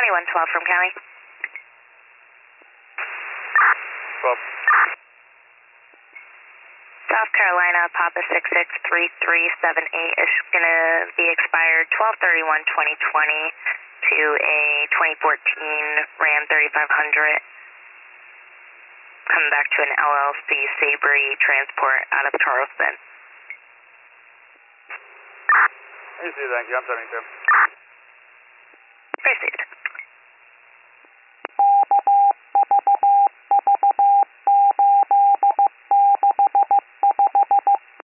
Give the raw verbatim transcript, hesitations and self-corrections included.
twenty-one twelve from Cali. twelve. South Carolina, Papa six six three three seven eight is going to be expired twelve thirty-one twenty twenty to a twenty fourteen Ram thirty-five hundred. Coming back to an L L C Sabri transport out of Charleston. Easy, thank you. I'm seventy-two.